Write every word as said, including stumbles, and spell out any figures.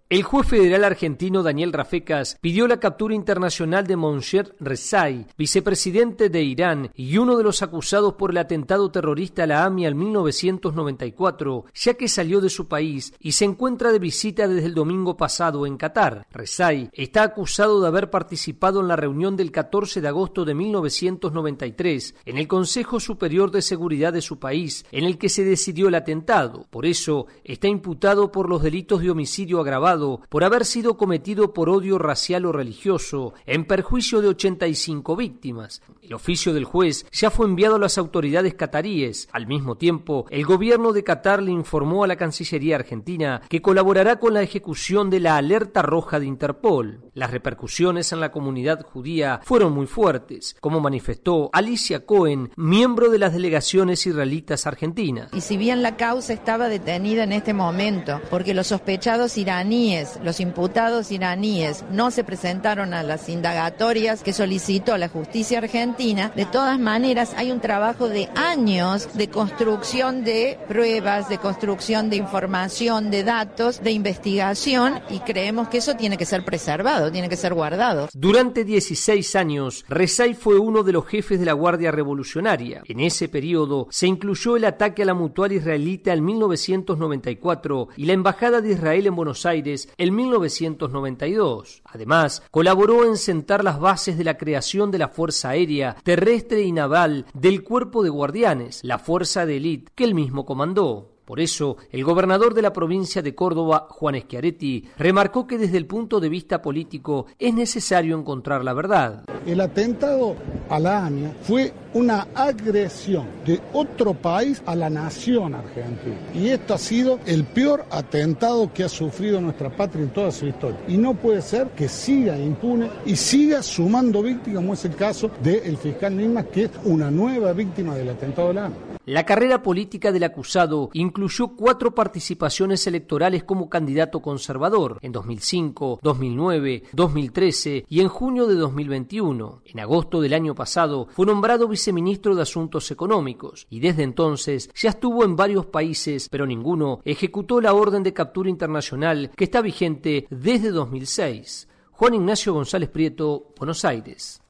El juez federal argentino Daniel Rafecas pidió la captura internacional de Moncef Rezaei, vicepresidente de Irán y uno de los acusados por el atentado terrorista a la AMIA en mil novecientos noventa y cuatro, ya que salió de su país y se encuentra de visita desde el domingo pasado en Qatar. Rezaei está acusado de haber participado en la reunión del catorce de agosto de mil novecientos noventa y tres en el Consejo Superior de Seguridad de su país, en el que se decidió el atentado. Por eso está imputado por los delitos de homicidio agravado por haber sido cometido por odio racial o religioso, en perjuicio de ochenta y cinco víctimas. El oficio del juez ya fue enviado a las autoridades cataríes. Al mismo tiempo, el gobierno de Qatar le informó a la Cancillería argentina que colaborará con la ejecución de la alerta roja de Interpol. Las repercusiones en la comunidad judía fueron muy fuertes, como manifestó Alicia Cohen, miembro de las delegaciones israelitas argentinas. Y si bien la causa estaba detenida en este momento, porque los sospechados iraníes Los imputados iraníes no se presentaron a las indagatorias que solicitó la justicia argentina, de todas maneras hay un trabajo de años de construcción de pruebas, de construcción de información, de datos, de investigación, y creemos que eso tiene que ser preservado, tiene que ser guardado. Durante dieciséis años, Rezaei fue uno de los jefes de la Guardia Revolucionaria. En ese periodo se incluyó el ataque a la Mutual Israelita en mil novecientos noventa y cuatro y la Embajada de Israel en Buenos Aires en mil novecientos noventa y dos. Además, colaboró en sentar las bases de la creación de la Fuerza Aérea, Terrestre y Naval del Cuerpo de Guardianes, la fuerza de élite que él mismo comandó. Por eso, el gobernador de la provincia de Córdoba, Juan Schiaretti, remarcó que desde el punto de vista político es necesario encontrar la verdad. El atentado a la AMIA fue una agresión de otro país a la nación argentina. Y esto ha sido el peor atentado que ha sufrido nuestra patria en toda su historia. Y no puede ser que siga impune y siga sumando víctimas, como es el caso del fiscal Nisman, que es una nueva víctima del atentado a la AMIA. La carrera política del acusado incluyó cuatro participaciones electorales como candidato conservador en dos mil cinco, dos mil nueve, dos mil trece y en junio de dos mil veintiuno. En agosto del año pasado fue nombrado viceministro de Asuntos Económicos y desde entonces ya estuvo en varios países, pero ninguno ejecutó la orden de captura internacional que está vigente desde dos mil seis. Juan Ignacio González Prieto, Buenos Aires.